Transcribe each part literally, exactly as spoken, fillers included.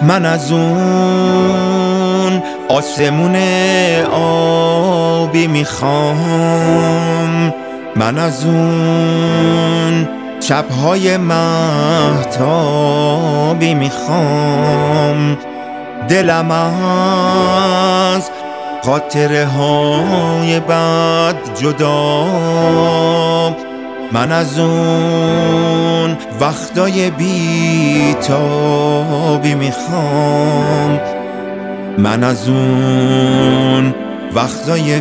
من از اون آسمون آبی میخوام، من از اون شبهای مهتابی میخوام. دلم از خاطره های بد جدا، من از اون وقتای بیتابی میخوام، من از اون وقتای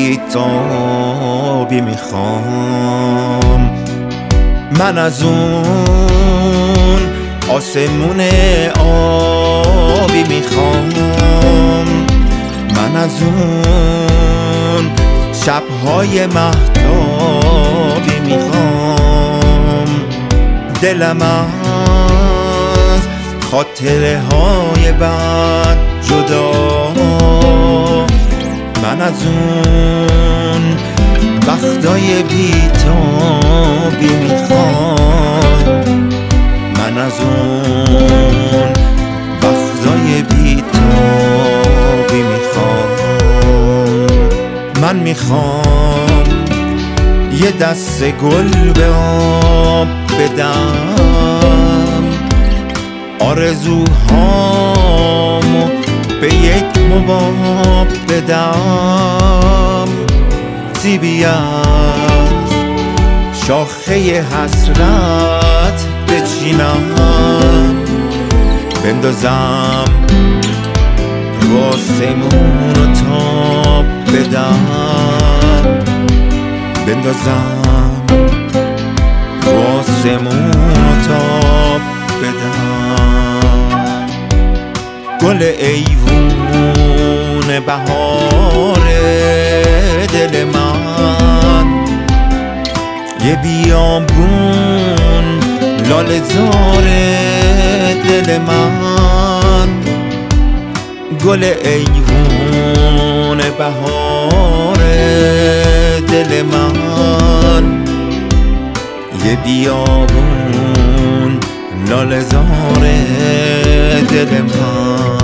بیتابی میخوام. من از اون آسمون آبی میخوام، من از اون شبهای مهتابی میخوام. دلم از خاطره های بد جدا، من از اون وقتای بیتابی میخوام، من از اون وقتای بیتابی میخوام. من میخوام یه دست گل به آب بدم، آرزوهامو به یک حباب بدم، سیبی از شاخه حسرت بچینم، بندازم رو آسمون و تاب بدم، بندازم رو آسمون و تاب بدم. گل ایوون بهار دل من، یه بیابون لاله زار دل من. گل ایوون بهار دل من، یه بیابون لاله زار دل من.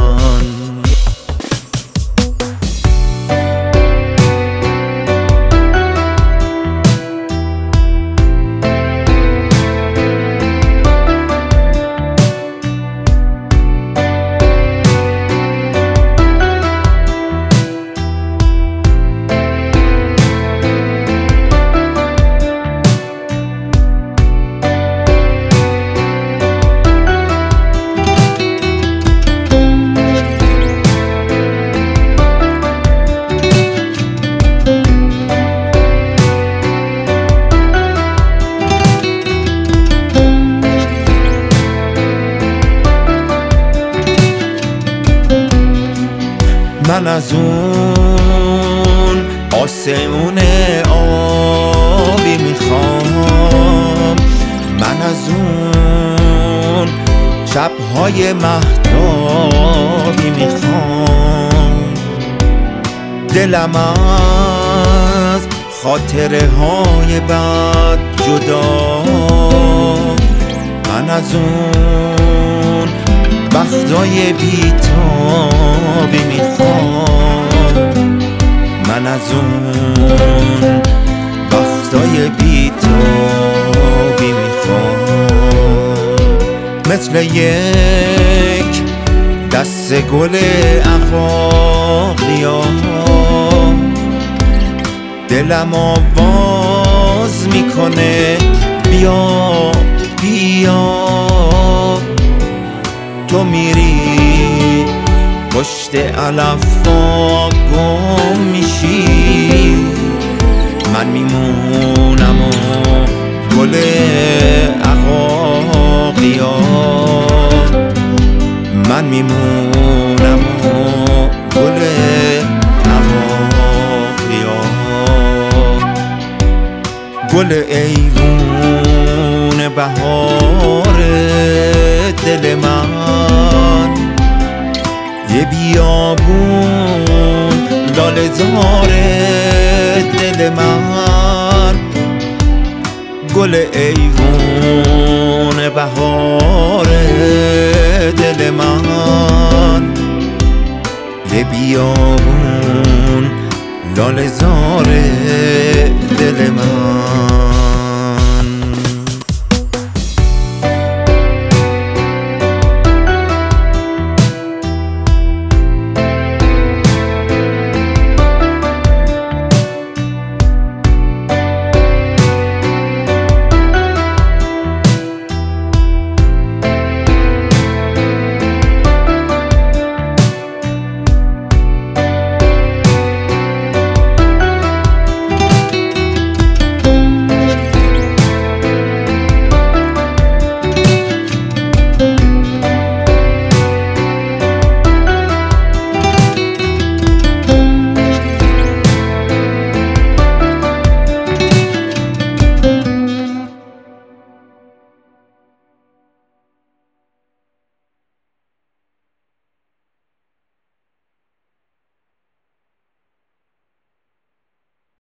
من از اون آسمون آبی میخوام، من از اون شبهای مهتابی میخوام. دلم از خاطره های بد جدا، من از اون وقتای بیتابی میخوام، من از اون وقتای بیتابی میخوام. مثل یک دست گل عقاقیا دلم آواز میکنه بیا بیا. تو میری پشت علفا گم میشی، من میمونم و گل عقاقیا، من میمونم و گل عقاقیا. گل ایوون بهار دل من، یه بیابون لاله زار دل من. گل ایوون بهار دل من، یه بیابون لاله زار دل من.